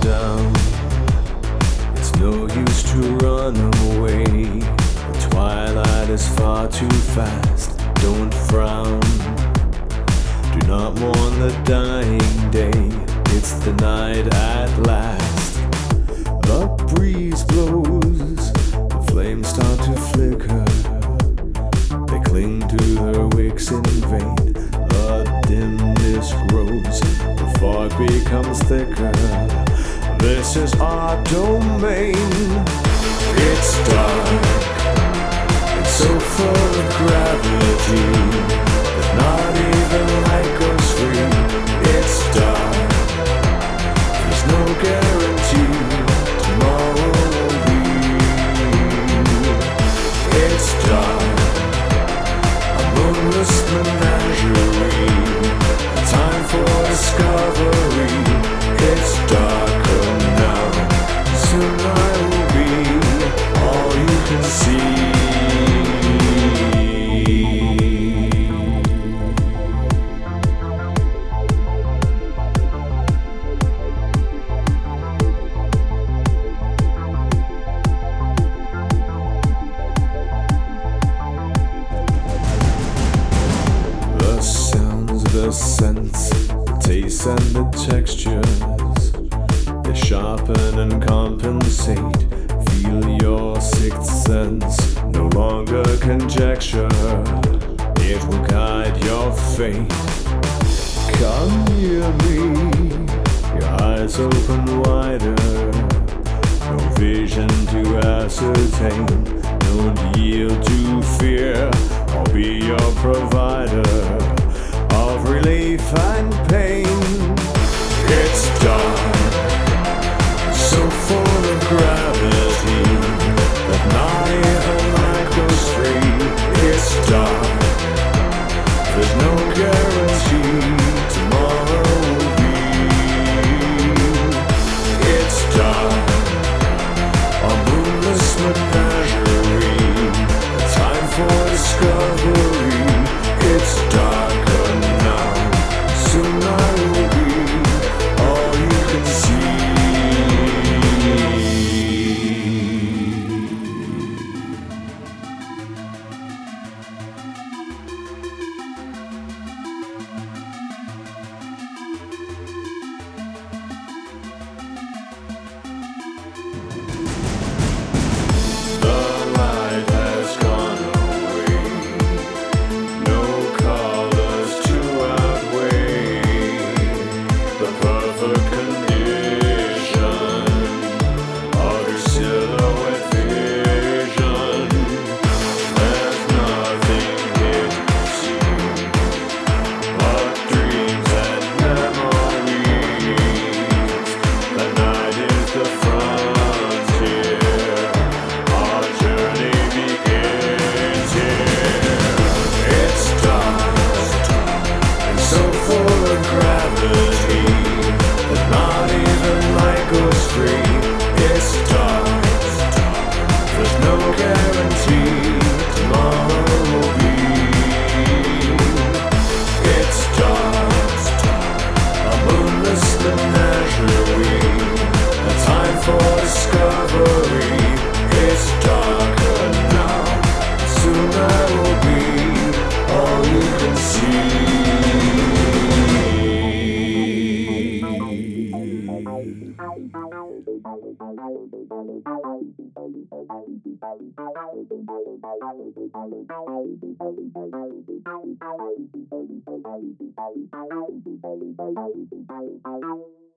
down. It's no use to run away. The twilight is far too fast. Don't frown. Do not mourn the dying day. It's the night at last. A breeze blows. The flames start to flicker. They cling to their wicks in vain. The dimness grows. The fog becomes thicker. This is our domain. It's dark. It's so full of gravity that not even light goes free. It's dark. There's no guarantee tomorrow will be. It's dark. A moonless menagerie. A time for discovery. It's darker now. Soon I will be all you can see. The sounds, the scents, the tastes and the textures, they sharpen and compensate. Feel your sixth sense, no longer conjecture. It will guide your fate. Come near me, your eyes open wider. No vision to ascertain. Don't yield to fear. I'll be your provider of relief and pain. It's dark, so full of gravity that not even light goes free. It's dark, there's no guarantee tomorrow will be. It's dark, a moonless menagerie, a time for discovery. It's darker now, soon I will be all you can see. Thank you.